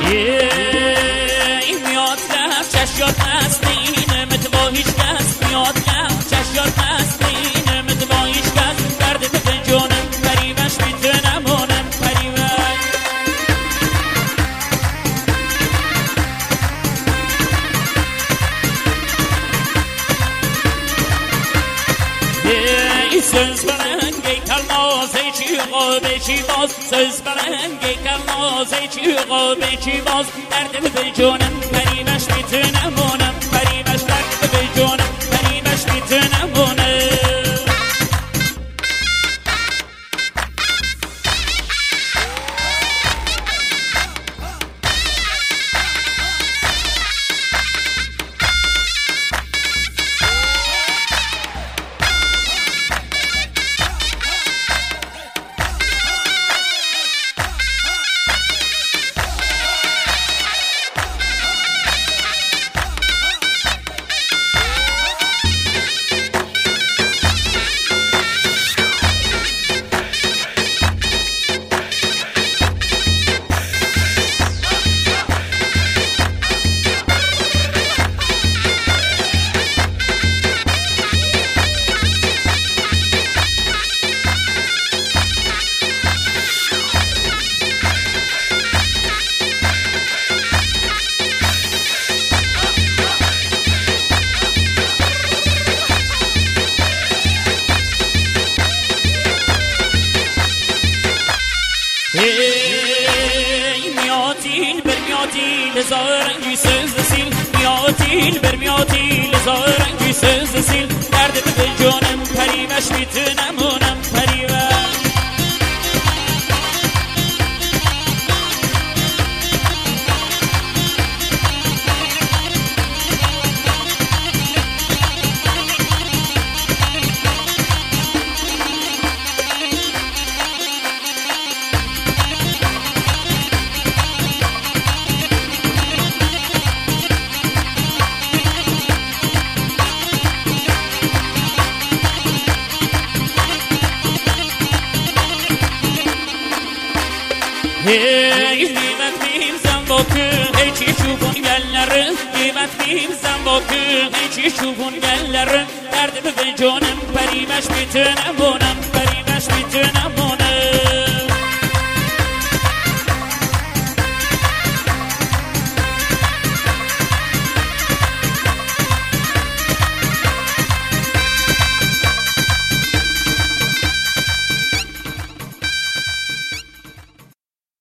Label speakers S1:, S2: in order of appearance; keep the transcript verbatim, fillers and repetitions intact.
S1: این میاد لب چشیات نستین متوا هیچ کس میاد لب چشیات نستین متوا هیچ کس درد به جانم پریوش میتونم مانم پریوش این söz برنگی کلماز چی قابه چی باز söz برنگی کلماز چی قابه چی باز درد به جانم پریوش میتونم مانم پریوش درد به جانم پریوش میتونم مانم میاتیل بر میاتیل زارنگی سوز سیل میاتیل بر میاتیل زارنگی سوز سیل درد به جانم پریوش میتونم مانم پریوش Hey, nimet miyim sen bakın, hey çişufun gellerin. Nimet miyim sen bakın, hey çişufun gellerin. Derdim ve canım, perimeş bütün emunem, perimeş bütün emunem.